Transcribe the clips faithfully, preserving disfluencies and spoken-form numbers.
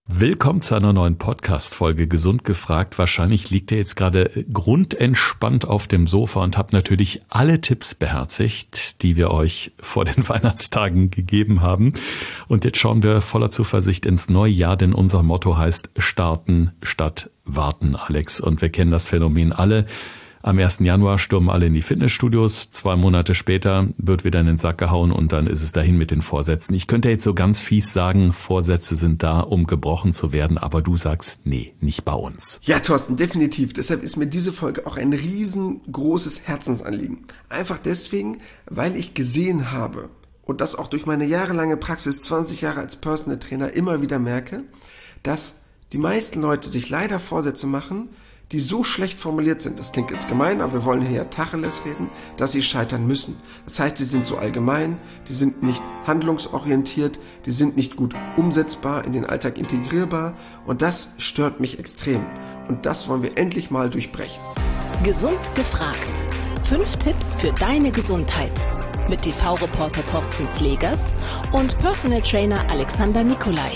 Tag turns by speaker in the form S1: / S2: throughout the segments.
S1: Willkommen zu einer neuen Podcast-Folge Gesund gefragt. Wahrscheinlich liegt ihr jetzt gerade grundentspannt auf dem Sofa und habt natürlich alle Tipps beherzigt, die wir euch vor den Weihnachtstagen gegeben haben. Und jetzt schauen wir voller Zuversicht ins neue Jahr, denn unser Motto heißt Starten statt Warten, Alex. Und wir kennen das Phänomen alle. Am ersten Januar stürmen alle in die Fitnessstudios, zwei Monate später wird wieder in den Sack gehauen und dann ist es dahin mit den Vorsätzen. Ich könnte jetzt so ganz fies sagen, Vorsätze sind da, um gebrochen zu werden, aber du sagst, nee, nicht bei uns.
S2: Ja, Thorsten, definitiv. Deshalb ist mir diese Folge auch ein riesengroßes Herzensanliegen. Einfach deswegen, weil ich gesehen habe und das auch durch meine jahrelange Praxis, zwanzig Jahre als Personal Trainer, immer wieder merke, dass die meisten Leute sich leider Vorsätze machen, die so schlecht formuliert sind, das klingt jetzt gemein, aber wir wollen hier ja Tacheles reden, dass sie scheitern müssen. Das heißt, die sind so allgemein, die sind nicht handlungsorientiert, die sind nicht gut umsetzbar, in den Alltag integrierbar und das stört mich extrem. Und das wollen wir endlich mal durchbrechen.
S3: Gesund gefragt. Fünf Tipps für deine Gesundheit. Mit T V-Reporter Thorsten Slegers und Personal Trainer Alexander Nikolai.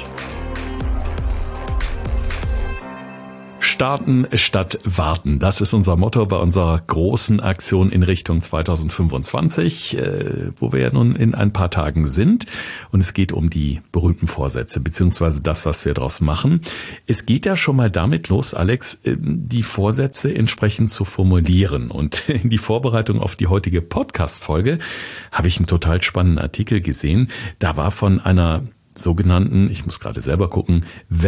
S1: Starten statt warten. Das ist unser Motto bei unserer großen Aktion in Richtung zwanzig fünfundzwanzig, äh, wo wir ja nun in ein paar Tagen sind. Und es geht um die berühmten Vorsätze, beziehungsweise das, was wir daraus machen. Es geht ja schon mal damit los, Alex, die Vorsätze entsprechend zu formulieren. Und in die Vorbereitung auf die heutige Podcast-Folge habe ich einen total spannenden Artikel gesehen. Da war von einer sogenannten, ich muss gerade selber gucken,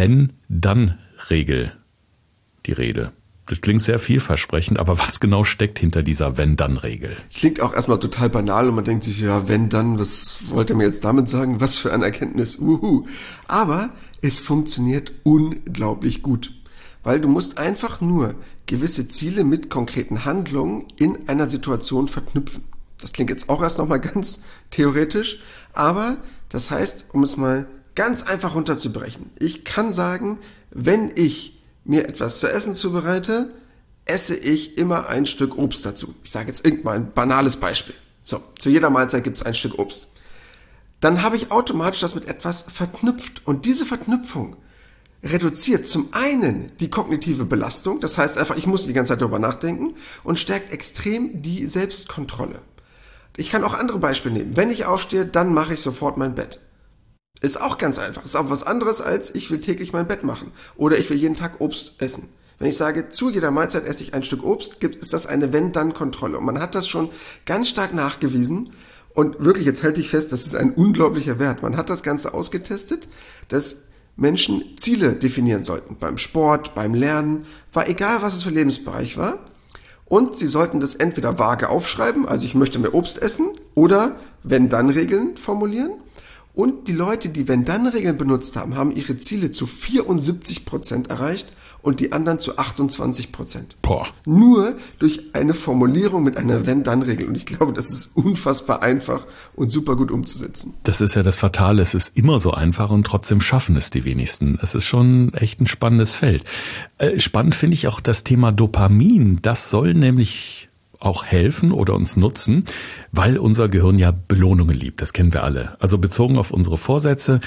S1: Wenn-Dann-Regel die Rede. Das klingt sehr vielversprechend, aber was genau steckt hinter dieser Wenn-Dann-Regel?
S2: Klingt auch erstmal total banal und man denkt sich, ja, wenn dann, was wollte er mir jetzt damit sagen? Was für eine Erkenntnis, uhu. Aber es funktioniert unglaublich gut, weil du musst einfach nur gewisse Ziele mit konkreten Handlungen in einer Situation verknüpfen. Das klingt jetzt auch erst nochmal ganz theoretisch, aber das heißt, um es mal ganz einfach runterzubrechen, ich kann sagen, wenn ich mir etwas zu essen zubereite, esse ich immer ein Stück Obst dazu. Ich sage jetzt irgendwann ein banales Beispiel. So, zu jeder Mahlzeit gibt es ein Stück Obst. Dann habe ich automatisch das mit etwas verknüpft. Und diese Verknüpfung reduziert zum einen die kognitive Belastung, das heißt einfach, ich muss die ganze Zeit darüber nachdenken, und stärkt extrem die Selbstkontrolle. Ich kann auch andere Beispiele nehmen. Wenn ich aufstehe, dann mache ich sofort mein Bett. Ist auch ganz einfach. Ist auch was anderes als ich will täglich mein Bett machen oder ich will jeden Tag Obst essen. Wenn ich sage, zu jeder Mahlzeit esse ich ein Stück Obst, gibt, ist das eine Wenn-Dann-Kontrolle. Und man hat das schon ganz stark nachgewiesen. Und wirklich, jetzt halte ich fest, das ist ein unglaublicher Wert. Man hat das Ganze ausgetestet, dass Menschen Ziele definieren sollten. Beim Sport, beim Lernen, war egal, was es für Lebensbereich war. Und sie sollten das entweder vage aufschreiben, also ich möchte mehr Obst essen, oder Wenn-Dann-Regeln formulieren. Und die Leute, die Wenn-Dann-Regeln benutzt haben, haben ihre Ziele zu vierundsiebzig Prozent erreicht und die anderen zu achtundzwanzig Prozent.
S1: Boah.
S2: Nur durch eine Formulierung mit einer Wenn-Dann-Regel. Und ich glaube, das ist unfassbar einfach und super gut umzusetzen.
S1: Das ist ja das Fatale. Es ist immer so einfach und trotzdem schaffen es die wenigsten. Es ist schon echt ein spannendes Feld. Äh, spannend finde ich auch das Thema Dopamin. Das soll nämlich auch helfen oder uns nutzen, weil unser Gehirn ja Belohnungen liebt. Das kennen wir alle. Also bezogen auf unsere Vorsätze,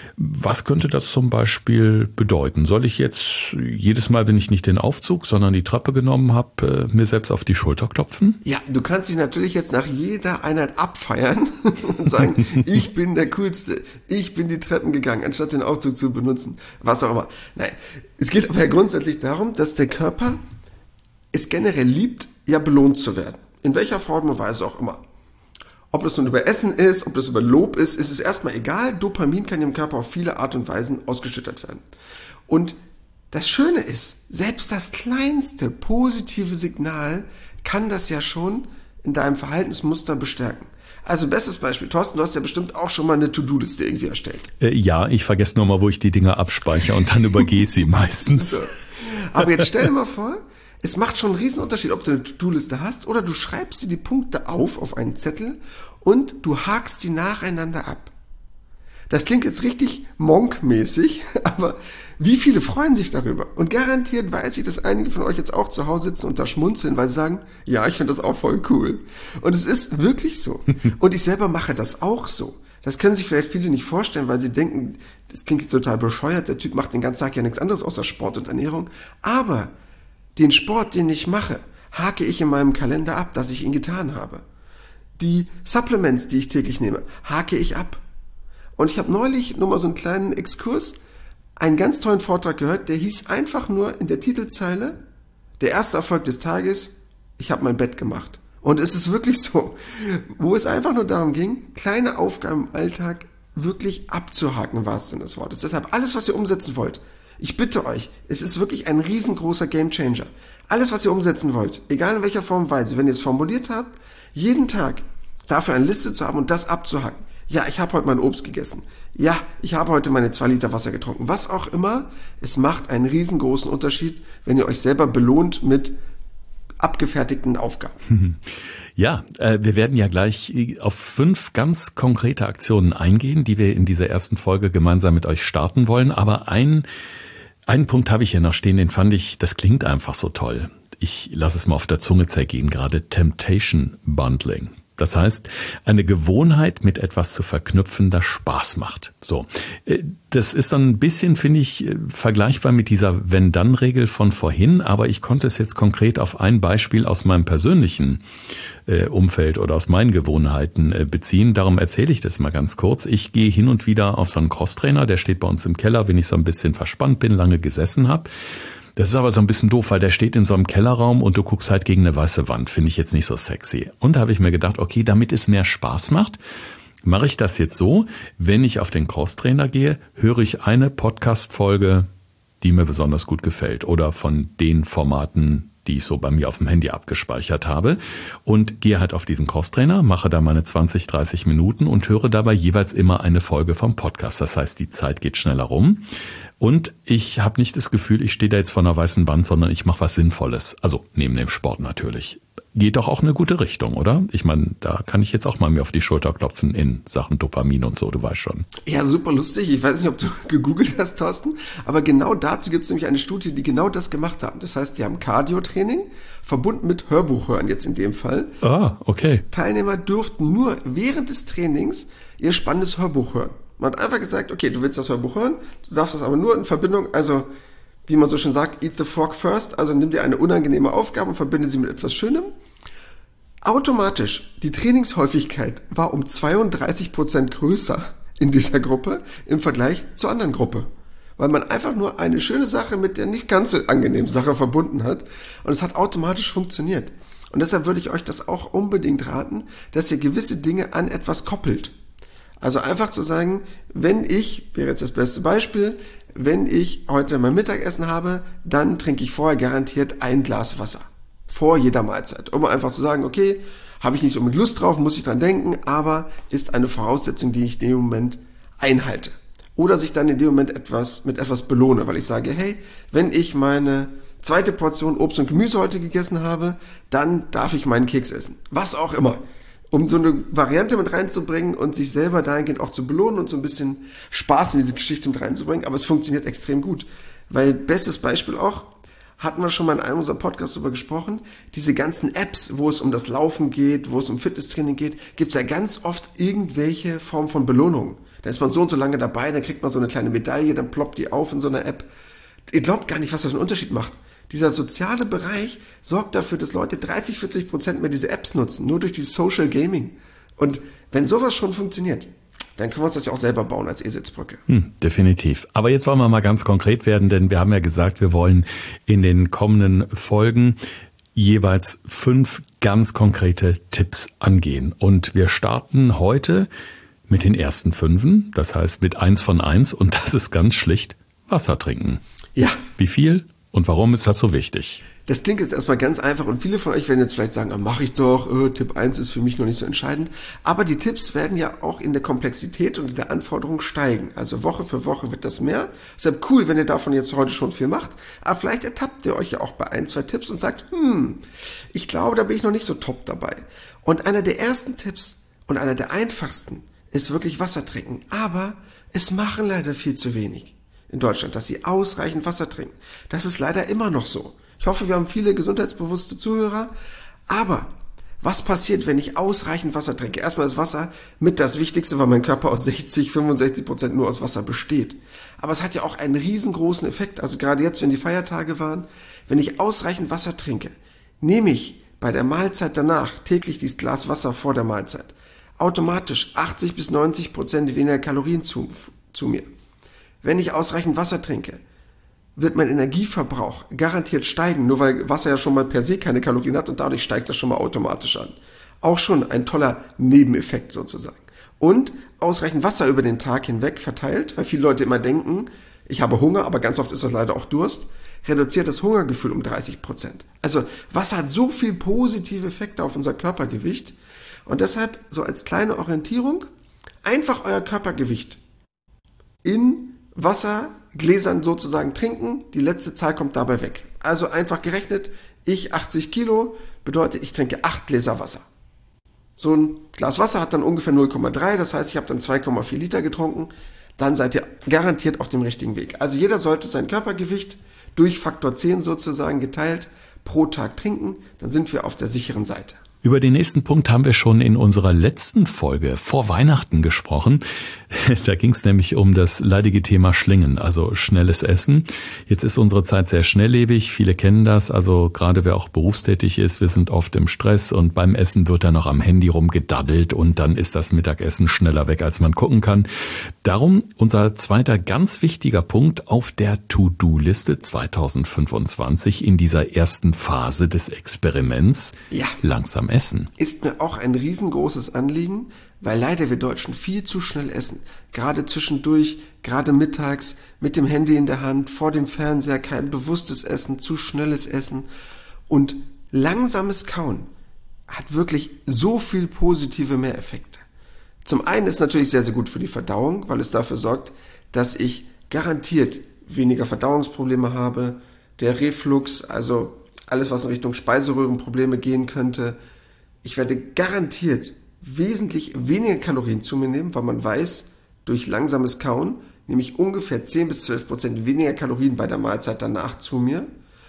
S1: was könnte das zum Beispiel bedeuten? Soll ich jetzt jedes Mal, wenn ich nicht den Aufzug, sondern die Treppe genommen habe, mir selbst auf die Schulter klopfen?
S2: Ja, du kannst dich natürlich jetzt nach jeder Einheit abfeiern und sagen, ich bin der Coolste, ich bin die Treppen gegangen, anstatt den Aufzug zu benutzen, was auch immer. Nein, es geht aber ja grundsätzlich darum, dass der Körper es generell liebt, ja belohnt zu werden. In welcher Form und Weise auch immer. Ob das nun über Essen ist, ob das über Lob ist, ist es erstmal egal. Dopamin kann im Körper auf viele Art und Weisen ausgeschüttet werden. Und das Schöne ist, selbst das kleinste positive Signal kann das ja schon in deinem Verhaltensmuster bestärken. Also bestes Beispiel, Thorsten, du hast ja bestimmt auch schon mal eine To-Do-Liste irgendwie erstellt.
S1: Äh, ja, ich vergesse nur mal, wo ich die Dinger abspeichere und dann übergehe ich sie meistens.
S2: So. Aber jetzt stell dir mal vor, es macht schon einen riesen Unterschied, ob du eine To-Do-Liste hast oder du schreibst dir die Punkte auf auf einen Zettel und du hakst die nacheinander ab. Das klingt jetzt richtig Monk-mäßig, aber wie viele freuen sich darüber? Und garantiert weiß ich, dass einige von euch jetzt auch zu Hause sitzen und da schmunzeln, weil sie sagen, ja, ich finde das auch voll cool. Und es ist wirklich so. Und ich selber mache das auch so. Das können sich vielleicht viele nicht vorstellen, weil sie denken, das klingt jetzt total bescheuert, der Typ macht den ganzen Tag ja nichts anderes außer Sport und Ernährung. Aber den Sport, den ich mache, hake ich in meinem Kalender ab, dass ich ihn getan habe. Die Supplements, die ich täglich nehme, hake ich ab. Und ich habe neulich nur mal so einen kleinen Exkurs, einen ganz tollen Vortrag gehört, der hieß einfach nur in der Titelzeile, der erste Erfolg des Tages, ich habe mein Bett gemacht. Und es ist wirklich so, wo es einfach nur darum ging, kleine Aufgaben im Alltag wirklich abzuhaken, war es denn des Wortes. Deshalb alles, was ihr umsetzen wollt, ich bitte euch, es ist wirklich ein riesengroßer Gamechanger. Alles, was ihr umsetzen wollt, egal in welcher Form und Weise, wenn ihr es formuliert habt, jeden Tag dafür eine Liste zu haben und das abzuhaken. Ja, ich habe heute mein Obst gegessen. Ja, ich habe heute meine zwei Liter Wasser getrunken. Was auch immer, es macht einen riesengroßen Unterschied, wenn ihr euch selber belohnt mit abgefertigten Aufgaben.
S1: Ja, äh, wir werden ja gleich auf fünf ganz konkrete Aktionen eingehen, die wir in dieser ersten Folge gemeinsam mit euch starten wollen. Aber ein, einen Punkt habe ich hier noch stehen, den fand ich, das klingt einfach so toll. Ich lasse es mal auf der Zunge zergehen, gerade Temptation Bundling. Das heißt, eine Gewohnheit mit etwas zu verknüpfen, das Spaß macht. So, das ist dann ein bisschen, finde ich, vergleichbar mit dieser Wenn-Dann-Regel von vorhin, aber ich konnte es jetzt konkret auf ein Beispiel aus meinem persönlichen Umfeld oder aus meinen Gewohnheiten beziehen. Darum erzähle ich das mal ganz kurz. Ich gehe hin und wieder auf so einen Crosstrainer, der steht bei uns im Keller, wenn ich so ein bisschen verspannt bin, lange gesessen habe. Das ist aber so ein bisschen doof, weil der steht in so einem Kellerraum und du guckst halt gegen eine weiße Wand. Finde ich jetzt nicht so sexy. Und da habe ich mir gedacht, okay, damit es mehr Spaß macht, mache ich das jetzt so, wenn ich auf den Crosstrainer gehe, höre ich eine Podcast-Folge, die mir besonders gut gefällt oder von den Formaten, die ich so bei mir auf dem Handy abgespeichert habe und gehe halt auf diesen Crosstrainer, mache da meine zwanzig, dreißig Minuten und höre dabei jeweils immer eine Folge vom Podcast. Das heißt, die Zeit geht schneller rum und ich habe nicht das Gefühl, ich stehe da jetzt vor einer weißen Wand, sondern ich mache was Sinnvolles. Also neben dem Sport natürlich. Geht doch auch eine gute Richtung, oder? Ich meine, da kann ich jetzt auch mal mir auf die Schulter klopfen in Sachen Dopamin und so, du weißt schon.
S2: Ja, super lustig. Ich weiß nicht, ob du gegoogelt hast, Thorsten, aber genau dazu gibt es nämlich eine Studie, die genau das gemacht haben. Das heißt, die haben Cardio-Training verbunden mit Hörbuchhören jetzt in dem Fall.
S1: Ah, okay.
S2: Teilnehmer durften nur während des Trainings ihr spannendes Hörbuch hören. Man hat einfach gesagt, okay, du willst das Hörbuch hören, du darfst das aber nur in Verbindung, also wie man so schön sagt, eat the frog first, also nimm dir eine unangenehme Aufgabe und verbinde sie mit etwas Schönem. Automatisch, die Trainingshäufigkeit war um zweiunddreißig Prozent größer in dieser Gruppe im Vergleich zur anderen Gruppe. Weil man einfach nur eine schöne Sache mit der nicht ganz so angenehmen Sache verbunden hat und es hat automatisch funktioniert. Und deshalb würde ich euch das auch unbedingt raten, dass ihr gewisse Dinge an etwas koppelt. Also einfach zu sagen, wenn ich, wäre jetzt das beste Beispiel, wenn ich heute mein Mittagessen habe, dann trinke ich vorher garantiert ein Glas Wasser. Vor jeder Mahlzeit. Um einfach zu sagen, okay, habe ich nicht so mit Lust drauf, muss ich dran denken, aber ist eine Voraussetzung, die ich in dem Moment einhalte. Oder sich dann in dem Moment etwas mit etwas belohne, weil ich sage, hey, wenn ich meine zweite Portion Obst und Gemüse heute gegessen habe, dann darf ich meinen Keks essen. Was auch immer. Um so eine Variante mit reinzubringen und sich selber dahingehend auch zu belohnen und so ein bisschen Spaß in diese Geschichte mit reinzubringen. Aber es funktioniert extrem gut. Weil, bestes Beispiel auch, hatten wir schon mal in einem unserer Podcasts darüber gesprochen, diese ganzen Apps, wo es um das Laufen geht, wo es um Fitnesstraining geht, gibt es ja ganz oft irgendwelche Form von Belohnung. Da ist man so und so lange dabei, dann kriegt man so eine kleine Medaille, dann ploppt die auf in so einer App. Ihr glaubt gar nicht, was das für einen Unterschied macht. Dieser soziale Bereich sorgt dafür, dass Leute dreißig, vierzig Prozent mehr diese Apps nutzen, nur durch die Social Gaming. Und wenn sowas schon funktioniert, dann können wir uns das ja auch selber bauen als E-Sitzbrücke.
S1: Hm, definitiv. Aber jetzt wollen wir mal ganz konkret werden, denn wir haben ja gesagt, wir wollen in den kommenden Folgen jeweils fünf ganz konkrete Tipps angehen. Und wir starten heute mit den ersten fünfen, das heißt mit eins von eins und das ist ganz schlicht Wasser trinken.
S2: Ja.
S1: Wie viel? Und warum ist das so wichtig?
S2: Das klingt jetzt erstmal ganz einfach und viele von euch werden jetzt vielleicht sagen, ah, mache ich doch, äh, Tipp eins ist für mich noch nicht so entscheidend. Aber die Tipps werden ja auch in der Komplexität und in der Anforderung steigen. Also Woche für Woche wird das mehr. Deshalb cool, wenn ihr davon jetzt heute schon viel macht. Aber vielleicht ertappt ihr euch ja auch bei ein, zwei Tipps und sagt, hm, ich glaube, da bin ich noch nicht so top dabei. Und einer der ersten Tipps und einer der einfachsten ist wirklich Wasser trinken. Aber es machen leider viel zu wenig in Deutschland, dass sie ausreichend Wasser trinken. Das ist leider immer noch so. Ich hoffe, wir haben viele gesundheitsbewusste Zuhörer, aber Was passiert, wenn ich ausreichend Wasser trinke? Erstmal ist Wasser mit das Wichtigste, weil mein Körper aus sechzig, fünfundsechzig Prozent nur aus Wasser besteht. Aber es hat ja auch einen riesengroßen Effekt. Also gerade jetzt, wenn die Feiertage waren, wenn ich ausreichend Wasser trinke, nehme ich bei der Mahlzeit danach täglich dieses Glas Wasser vor der Mahlzeit automatisch achtzig bis neunzig Prozent weniger Kalorien zu, zu mir. Wenn ich ausreichend Wasser trinke, wird mein Energieverbrauch garantiert steigen, nur weil Wasser ja schon mal per se keine Kalorien hat und dadurch steigt das schon mal automatisch an. Auch schon ein toller Nebeneffekt sozusagen. Und ausreichend Wasser über den Tag hinweg verteilt, weil viele Leute immer denken, ich habe Hunger, aber ganz oft ist das leider auch Durst, reduziert das Hungergefühl um dreißig Prozent. Also Wasser hat so viel positive Effekte auf unser Körpergewicht und deshalb so als kleine Orientierung einfach euer Körpergewicht in Wassergläsern sozusagen trinken, die letzte Zahl kommt dabei weg. Also einfach gerechnet, ich achtzig Kilo, bedeutet ich trinke acht Gläser Wasser. So ein Glas Wasser hat dann ungefähr null Komma drei, das heißt, ich habe dann zwei Komma vier Liter getrunken, dann seid ihr garantiert auf dem richtigen Weg. Also jeder sollte sein Körpergewicht durch Faktor zehn sozusagen geteilt pro Tag trinken, dann sind wir auf der sicheren Seite.
S1: Über den nächsten Punkt haben wir schon in unserer letzten Folge vor Weihnachten gesprochen. Da ging es nämlich um das leidige Thema Schlingen, also schnelles Essen. Jetzt ist unsere Zeit sehr schnelllebig, viele kennen das, also gerade wer auch berufstätig ist, wir sind oft im Stress und beim Essen wird dann noch am Handy rumgedaddelt und dann ist das Mittagessen schneller weg, als man gucken kann. Darum unser zweiter ganz wichtiger Punkt auf der To-Do-Liste zwanzig fünfundzwanzig in dieser ersten Phase des Experiments.
S2: Ja.
S1: Langsam essen.
S2: Ist mir auch ein riesengroßes Anliegen, weil leider wir Deutschen viel zu schnell essen. Gerade zwischendurch, gerade mittags, mit dem Handy in der Hand, vor dem Fernseher, kein bewusstes Essen, zu schnelles Essen. Und langsames Kauen hat wirklich so viel positive Mehreffekte. Zum einen ist es natürlich sehr, sehr gut für die Verdauung, weil es dafür sorgt, dass ich garantiert weniger Verdauungsprobleme habe. Der Reflux, also alles, was in Richtung Speiseröhrenprobleme gehen könnte. Ich werde garantiert wesentlich weniger Kalorien zu mir nehmen, weil man weiß, durch langsames Kauen nehme ich ungefähr zehn bis zwölf Prozent weniger Kalorien bei der Mahlzeit danach zu mir.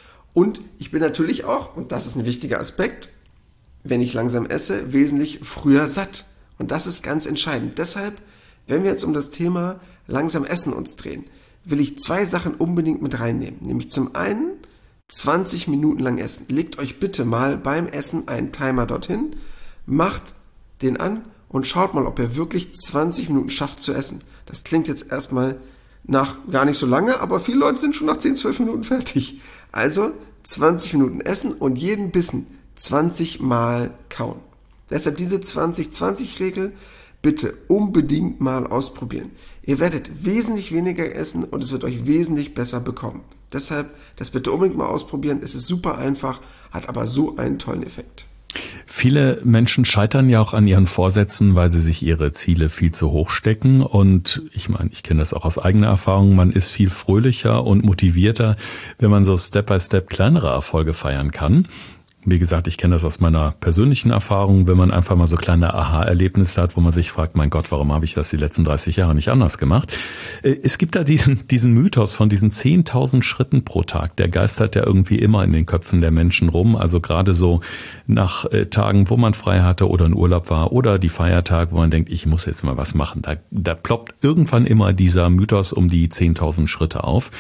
S2: Und ich bin natürlich auch, und das ist ein wichtiger Aspekt, wenn ich langsam esse, wesentlich früher satt. Und das ist ganz entscheidend. Deshalb, wenn wir jetzt um das Thema langsam Essen uns drehen, will ich zwei Sachen unbedingt mit reinnehmen. Nämlich zum einen zwanzig Minuten lang essen. Legt euch bitte mal beim Essen einen Timer dorthin, macht den an und schaut mal, ob ihr wirklich zwanzig Minuten schafft zu essen. Das klingt jetzt erstmal nach gar nicht so lange, aber viele Leute sind schon nach zehn, zwölf Minuten fertig. Also zwanzig Minuten essen und jeden Bissen zwanzig Mal kauen. Deshalb diese zwanzig zwanzig Regel bitte unbedingt mal ausprobieren. Ihr werdet wesentlich weniger essen und es wird euch wesentlich besser bekommen. Deshalb das bitte unbedingt mal ausprobieren. Es ist super einfach, hat aber so einen tollen Effekt.
S1: Viele Menschen scheitern ja auch an ihren Vorsätzen, weil sie sich ihre Ziele viel zu hoch stecken. Und ich meine, ich kenne das auch aus eigener Erfahrung, man ist viel fröhlicher und motivierter, wenn man so Step by Step kleinere Erfolge feiern kann. Wie gesagt, ich kenne das aus meiner persönlichen Erfahrung, wenn man einfach mal so kleine Aha-Erlebnisse hat, wo man sich fragt, mein Gott, warum habe ich das die letzten dreißig Jahre nicht anders gemacht? Es gibt da diesen, diesen Mythos von diesen zehntausend Schritten pro Tag, der geistert ja irgendwie immer in den Köpfen der Menschen rum, also gerade so nach Tagen, wo man frei hatte oder in Urlaub war oder die Feiertage, wo man denkt, ich muss jetzt mal was machen. Da, da ploppt irgendwann immer dieser Mythos um die zehntausend Schritte auf.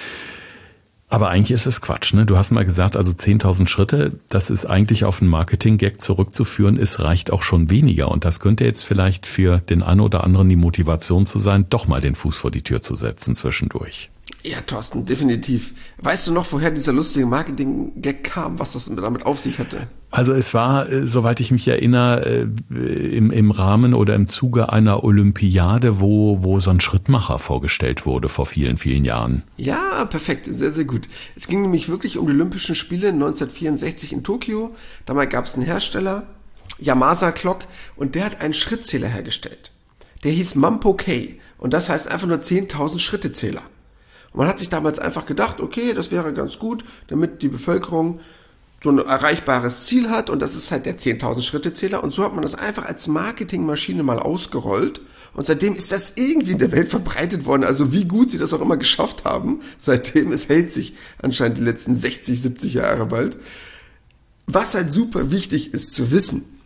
S1: Aber eigentlich ist es Quatsch, ne? Du hast mal gesagt, also zehntausend Schritte, das ist eigentlich auf einen Marketing-Gag zurückzuführen, es reicht auch schon weniger. Und das könnte jetzt vielleicht für den einen oder anderen die Motivation zu sein, doch mal den Fuß vor die Tür zu setzen zwischendurch.
S2: Ja, Thorsten, definitiv. Weißt du noch, woher dieser lustige Marketing-Gag kam, was das damit auf sich hatte?
S1: Also es war, soweit ich mich erinnere, im, im Rahmen oder im Zuge einer Olympiade, wo, wo so ein Schrittmacher vorgestellt wurde vor vielen, vielen Jahren.
S2: Ja, perfekt, sehr, sehr gut. Es ging nämlich wirklich um die Olympischen Spiele neunzehnhundertvierundsechzig in Tokio. Damals gab es einen Hersteller, Yamasa Clock, und der hat einen Schrittzähler hergestellt. Der hieß Mampo K und das heißt einfach nur zehntausend Schrittezähler. Und man hat sich damals einfach gedacht, okay, das wäre ganz gut, damit die Bevölkerung so ein erreichbares Ziel hat und das ist halt der zehntausend Schrittezähler und so hat man das einfach als Marketingmaschine mal ausgerollt und seitdem ist das irgendwie in der Welt verbreitet worden, also wie gut sie das auch immer geschafft haben, seitdem, es hält sich anscheinend die letzten sechzig, siebzig Jahre bald. Was halt super wichtig ist zu wissen,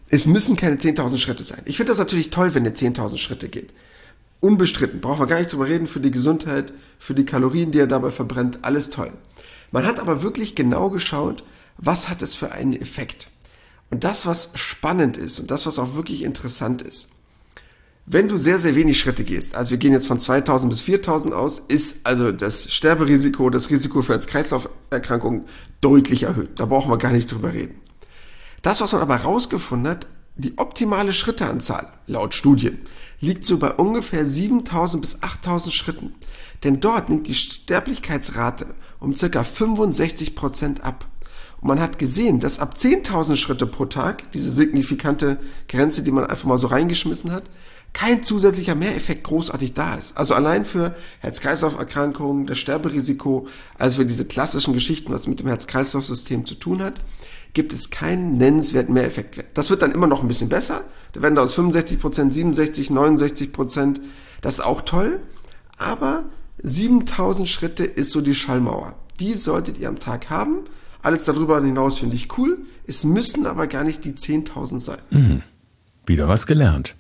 S2: Es müssen keine zehntausend Schritte sein. Ich finde das natürlich toll, wenn ihr zehntausend Schritte geht. Unbestritten, brauchen wir gar nicht drüber reden, für die Gesundheit, für die Kalorien, die ihr dabei verbrennt, alles toll. Man hat aber wirklich genau geschaut, was hat es für einen Effekt. Und das, was spannend ist und das, was auch wirklich interessant ist, wenn du sehr, sehr wenig Schritte gehst, also wir gehen jetzt von zweitausend bis viertausend aus, ist also das Sterberisiko, das Risiko für Herz-Kreislauf-Erkrankungen deutlich erhöht. Da brauchen wir gar nicht drüber reden. Das, was man aber herausgefunden hat, die optimale Schritteanzahl, laut Studien, liegt so bei ungefähr siebentausend bis achttausend Schritten. Denn dort nimmt die Sterblichkeitsrate um ca. fünfundsechzig Prozent ab. Und man hat gesehen, dass ab zehntausend Schritte pro Tag, diese signifikante Grenze, die man einfach mal so reingeschmissen hat, kein zusätzlicher Mehreffekt großartig da ist. Also allein für Herz-Kreislauf-Erkrankungen, das Sterberisiko, also für diese klassischen Geschichten, was mit dem Herz-Kreislauf-System zu tun hat, gibt es keinen nennenswerten Mehreffekt. Das wird dann immer noch ein bisschen besser. Da werden da aus fünfundsechzig Prozent, siebenundsechzig, neunundsechzig Prozent. Das ist auch toll. Aber siebentausend Schritte ist so die Schallmauer. Die solltet ihr am Tag haben. Alles darüber hinaus finde ich cool. Es müssen aber gar nicht die zehntausend sein.
S1: Mhm. Wieder was gelernt.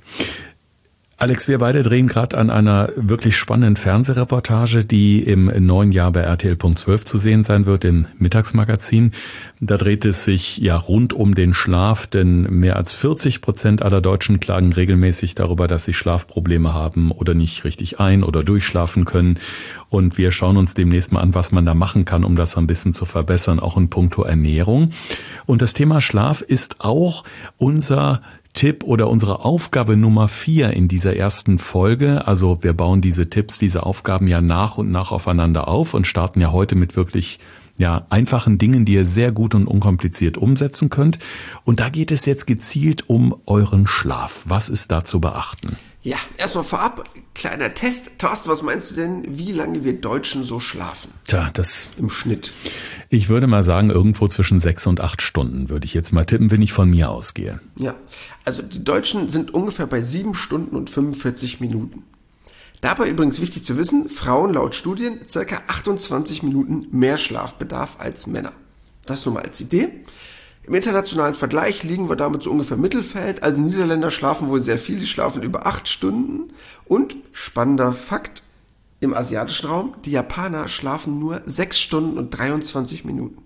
S1: Alex, wir beide drehen gerade an einer wirklich spannenden Fernsehreportage, die im neuen Jahr bei R T L Punkt zwölf zu sehen sein wird, im Mittagsmagazin. Da dreht es sich ja rund um den Schlaf, denn mehr als vierzig Prozent aller Deutschen klagen regelmäßig darüber, dass sie Schlafprobleme haben oder nicht richtig ein- oder durchschlafen können. Und wir schauen uns demnächst mal an, was man da machen kann, um das ein bisschen zu verbessern, auch in puncto Ernährung. Und das Thema Schlaf ist auch unser Tipp oder unsere Aufgabe Nummer vier in dieser ersten Folge. Also wir bauen diese Tipps, diese Aufgaben ja nach und nach aufeinander auf und starten ja heute mit wirklich ja einfachen Dingen, die ihr sehr gut und unkompliziert umsetzen könnt. Und da geht es jetzt gezielt um euren Schlaf. Was ist da zu beachten?
S2: Ja, erstmal vorab, kleiner Test. Thorsten, was meinst du denn, wie lange wir Deutschen so schlafen?
S1: Tja, das
S2: im Schnitt.
S1: Ich würde mal sagen, irgendwo zwischen sechs und acht Stunden würde ich jetzt mal tippen, wenn ich von mir ausgehe.
S2: Ja, also die Deutschen sind ungefähr bei sieben Stunden und fünfundvierzig Minuten. Dabei übrigens wichtig zu wissen, Frauen laut Studien ca. achtundzwanzig Minuten mehr Schlafbedarf als Männer. Das nur mal als Idee. Im internationalen Vergleich liegen wir damit so ungefähr Mittelfeld. Also Niederländer schlafen wohl sehr viel, die schlafen über acht Stunden. Und spannender Fakt, im asiatischen Raum, die Japaner schlafen nur sechs Stunden und dreiundzwanzig Minuten.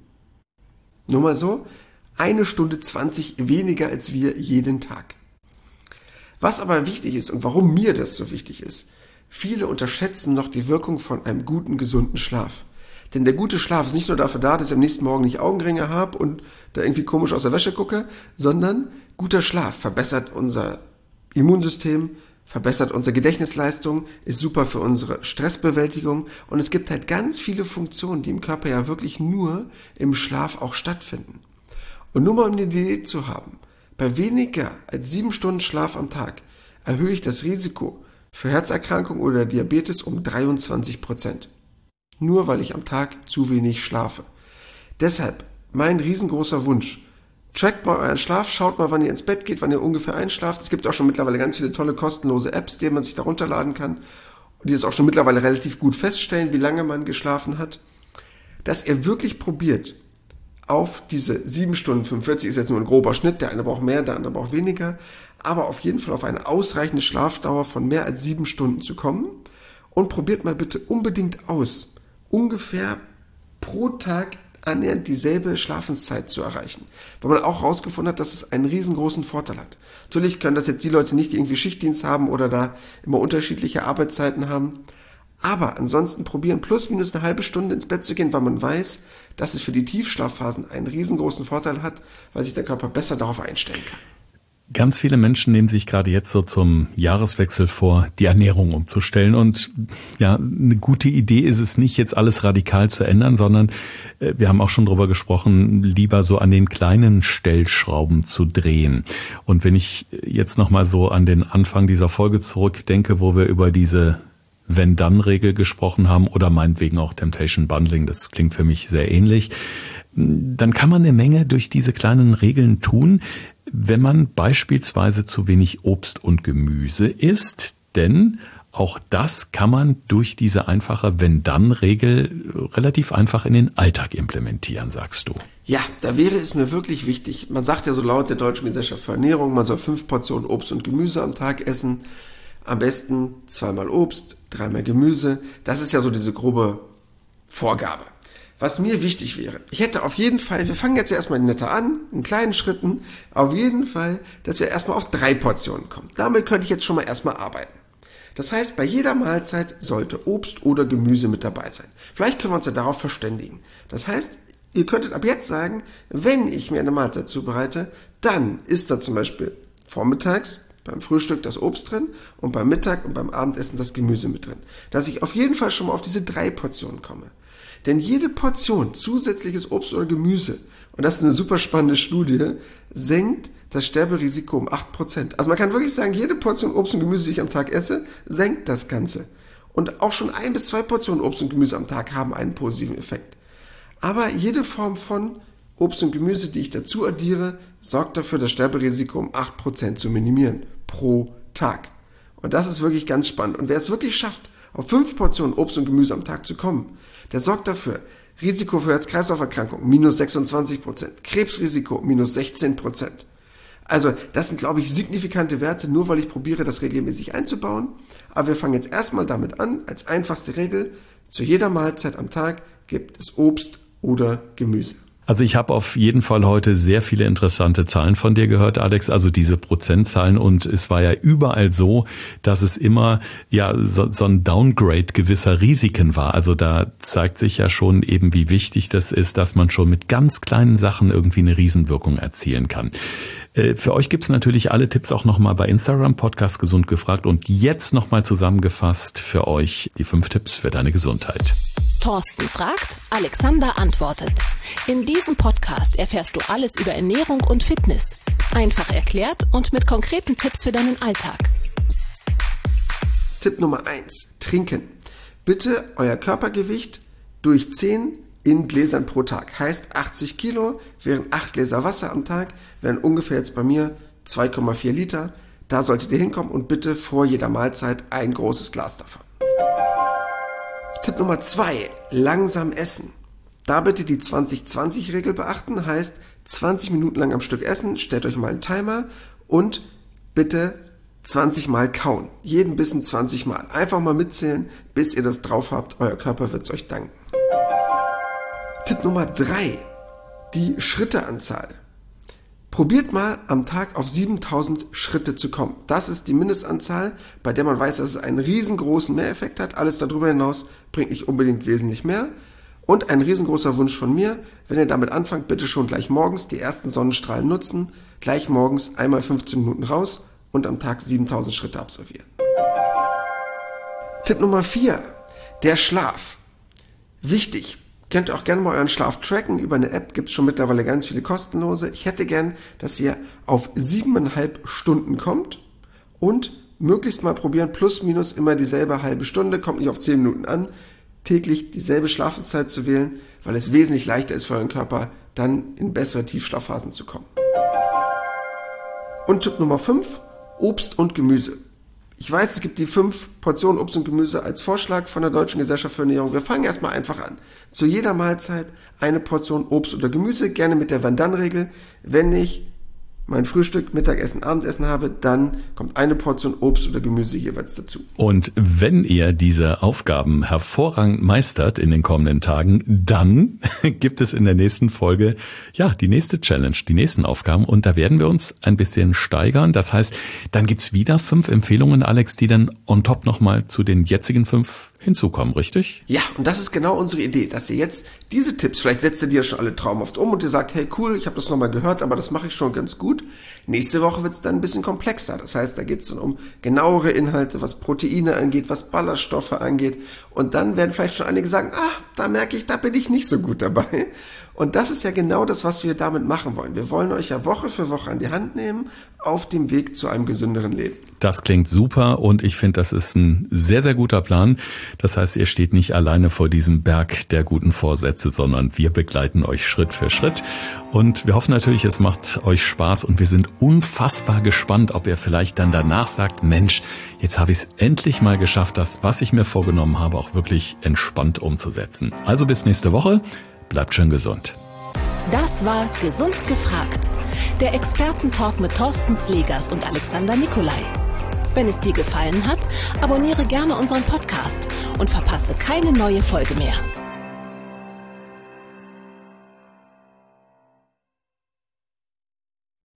S2: Nur mal so, eine Stunde zwanzig weniger als wir jeden Tag. Was aber wichtig ist und warum mir das so wichtig ist, viele unterschätzen noch die Wirkung von einem guten, gesunden Schlaf. Denn der gute Schlaf ist nicht nur dafür da, dass ich am nächsten Morgen nicht Augenringe habe und da irgendwie komisch aus der Wäsche gucke, sondern guter Schlaf verbessert unser Immunsystem, verbessert unsere Gedächtnisleistung, ist super für unsere Stressbewältigung und es gibt halt ganz viele Funktionen, die im Körper ja wirklich nur im Schlaf auch stattfinden. Und nur mal um eine Idee zu haben, bei weniger als sieben Stunden Schlaf am Tag erhöhe ich das Risiko für Herzerkrankung oder Diabetes um dreiundzwanzig Prozent. Nur weil ich am Tag zu wenig schlafe. Deshalb mein riesengroßer Wunsch. Trackt mal euren Schlaf, schaut mal, wann ihr ins Bett geht, wann ihr ungefähr einschlaft. Es gibt auch schon mittlerweile ganz viele tolle kostenlose Apps, die man sich da runterladen kann, die das auch schon mittlerweile relativ gut feststellen, wie lange man geschlafen hat. Dass ihr wirklich probiert, auf diese sieben Stunden fünfundvierzig, ist jetzt nur ein grober Schnitt, der eine braucht mehr, der andere braucht weniger, aber auf jeden Fall auf eine ausreichende Schlafdauer von mehr als sieben Stunden zu kommen und probiert mal bitte unbedingt aus, ungefähr pro Tag annähernd dieselbe Schlafenszeit zu erreichen. Weil man auch herausgefunden hat, dass es einen riesengroßen Vorteil hat. Natürlich können das jetzt die Leute nicht, die irgendwie Schichtdienst haben oder da immer unterschiedliche Arbeitszeiten haben. Aber ansonsten probieren, plus minus eine halbe Stunde ins Bett zu gehen, weil man weiß, dass es für die Tiefschlafphasen einen riesengroßen Vorteil hat, weil sich der Körper besser darauf einstellen kann.
S1: Ganz viele Menschen nehmen sich gerade jetzt so zum Jahreswechsel vor, die Ernährung umzustellen. Und ja, eine gute Idee ist es nicht, jetzt alles radikal zu ändern, sondern äh, wir haben auch schon drüber gesprochen, lieber so an den kleinen Stellschrauben zu drehen. Und wenn ich jetzt nochmal so an den Anfang dieser Folge zurückdenke, wo wir über diese Wenn-Dann-Regel gesprochen haben oder meinetwegen auch Temptation Bundling, das klingt für mich sehr ähnlich, dann kann man eine Menge durch diese kleinen Regeln tun, wenn man beispielsweise zu wenig Obst und Gemüse isst, denn auch das kann man durch diese einfache Wenn-Dann-Regel relativ einfach in den Alltag implementieren, sagst du.
S2: Ja, da wäre es mir wirklich wichtig, man sagt ja so laut der Deutschen Gesellschaft für Ernährung, man soll fünf Portionen Obst und Gemüse am Tag essen, am besten zweimal Obst, dreimal Gemüse, das ist ja so diese grobe Vorgabe. Was mir wichtig wäre, ich hätte auf jeden Fall, wir fangen jetzt erstmal netter an, in kleinen Schritten, auf jeden Fall, dass wir erstmal auf drei Portionen kommen. Damit könnte ich jetzt schon mal erstmal arbeiten. Das heißt, bei jeder Mahlzeit sollte Obst oder Gemüse mit dabei sein. Vielleicht können wir uns ja darauf verständigen. Das heißt, ihr könntet ab jetzt sagen, wenn ich mir eine Mahlzeit zubereite, dann ist da zum Beispiel vormittags beim Frühstück das Obst drin und beim Mittag und beim Abendessen das Gemüse mit drin. Dass ich auf jeden Fall schon mal auf diese drei Portionen komme. Denn jede Portion zusätzliches Obst oder Gemüse, und das ist eine super spannende Studie, senkt das Sterberisiko um acht Prozent. Also man kann wirklich sagen, jede Portion Obst und Gemüse, die ich am Tag esse, senkt das Ganze. Und auch schon ein bis zwei Portionen Obst und Gemüse am Tag haben einen positiven Effekt. Aber jede Form von Obst und Gemüse, die ich dazu addiere, sorgt dafür, das Sterberisiko um acht Prozent zu minimieren pro Tag. Und das ist wirklich ganz spannend. Und wer es wirklich schafft, auf fünf Portionen Obst und Gemüse am Tag zu kommen, der sorgt dafür, Risiko für Herz-Kreislauf-Erkrankungen minus sechsundzwanzig Prozent, Krebsrisiko minus sechzehn Prozent. Also das sind, glaube ich, signifikante Werte, nur weil ich probiere, das regelmäßig einzubauen. Aber wir fangen jetzt erstmal damit an, als einfachste Regel, zu jeder Mahlzeit am Tag gibt es Obst oder Gemüse.
S1: Also ich habe auf jeden Fall heute sehr viele interessante Zahlen von dir gehört, Alex, also diese Prozentzahlen, und es war ja überall so, dass es immer ja so, so ein Downgrade gewisser Risiken war. Also da zeigt sich ja schon eben, wie wichtig das ist, dass man schon mit ganz kleinen Sachen irgendwie eine Riesenwirkung erzielen kann. Für euch gibt's natürlich alle Tipps auch nochmal bei Instagram, Podcast Gesund gefragt, und jetzt nochmal zusammengefasst für euch die fünf Tipps für deine Gesundheit.
S3: Thorsten fragt, Alexander antwortet. In diesem Podcast erfährst du alles über Ernährung und Fitness. Einfach erklärt und mit konkreten Tipps für deinen Alltag.
S2: Tipp Nummer eins. Trinken. Bitte euer Körpergewicht durch zehn in Gläsern pro Tag. Heißt achtzig Kilo, wären acht Gläser Wasser am Tag, wären ungefähr jetzt bei mir zwei Komma vier Liter. Da solltet ihr hinkommen und bitte vor jeder Mahlzeit ein großes Glas davon. Tipp Nummer zwei. Langsam essen. Da bitte die zwanzig zwanzig Regel beachten, heißt zwanzig Minuten lang am Stück essen, stellt euch mal einen Timer und bitte zwanzig Mal kauen. Jeden Bissen zwanzig Mal. Einfach mal mitzählen, bis ihr das drauf habt. Euer Körper wird es euch danken. Tipp Nummer drei. Die Schritteanzahl. Probiert mal am Tag auf siebentausend Schritte zu kommen. Das ist die Mindestanzahl, bei der man weiß, dass es einen riesengroßen Mehreffekt hat. Alles darüber hinaus bringt nicht unbedingt wesentlich mehr. Und ein riesengroßer Wunsch von mir, wenn ihr damit anfangt, bitte schon gleich morgens die ersten Sonnenstrahlen nutzen, gleich morgens einmal fünfzehn Minuten raus und am Tag siebentausend Schritte absolvieren. Tipp Nummer vier. Der Schlaf. Wichtig. Könnt ihr auch gerne mal euren Schlaf tracken. Über eine App gibt es schon mittlerweile ganz viele kostenlose. Ich hätte gern, dass ihr auf siebeneinhalb Stunden kommt und möglichst mal probieren, plus minus immer dieselbe halbe Stunde, kommt nicht auf zehn Minuten an, täglich dieselbe Schlafenszeit zu wählen, weil es wesentlich leichter ist für euren Körper, dann in bessere Tiefschlafphasen zu kommen. Und Tipp Nummer fünf, Obst und Gemüse. Ich weiß, es gibt die fünf Portionen Obst und Gemüse als Vorschlag von der Deutschen Gesellschaft für Ernährung. Wir fangen erstmal einfach an. Zu jeder Mahlzeit eine Portion Obst oder Gemüse, gerne mit der Wenn-Dann-Regel. Wenn ich mein Frühstück, Mittagessen, Abendessen habe, dann kommt eine Portion Obst oder Gemüse jeweils dazu.
S1: Und wenn ihr diese Aufgaben hervorragend meistert in den kommenden Tagen, dann gibt es in der nächsten Folge ja die nächste Challenge, die nächsten Aufgaben, und da werden wir uns ein bisschen steigern. Das heißt, dann gibt's wieder fünf Empfehlungen, Alex, die dann on top nochmal zu den jetzigen fünf hinzukommen, richtig?
S2: Ja, und das ist genau unsere Idee, dass ihr jetzt diese Tipps, vielleicht setzt ihr die ja schon alle traumhaft um und ihr sagt, hey cool, ich habe das nochmal gehört, aber das mache ich schon ganz gut. Nächste Woche wird es dann ein bisschen komplexer. Das heißt, da geht es dann um genauere Inhalte, was Proteine angeht, was Ballaststoffe angeht. Und dann werden vielleicht schon einige sagen, ah, da merke ich, da bin ich nicht so gut dabei. Und das ist ja genau das, was wir damit machen wollen. Wir wollen euch ja Woche für Woche an die Hand nehmen, auf dem Weg zu einem gesünderen Leben.
S1: Das klingt super und ich finde, das ist ein sehr, sehr guter Plan. Das heißt, ihr steht nicht alleine vor diesem Berg der guten Vorsätze, sondern wir begleiten euch Schritt für Schritt. Und wir hoffen natürlich, es macht euch Spaß und wir sind unfassbar gespannt, ob er vielleicht dann danach sagt, Mensch, jetzt habe ich es endlich mal geschafft, das, was ich mir vorgenommen habe, auch wirklich entspannt umzusetzen. Also bis nächste Woche. Bleibt schön gesund.
S3: Das war Gesund gefragt. Der Expertentalk mit Thorsten Slegers und Alexander Nikolai. Wenn es dir gefallen hat, abonniere gerne unseren Podcast und verpasse keine neue Folge mehr.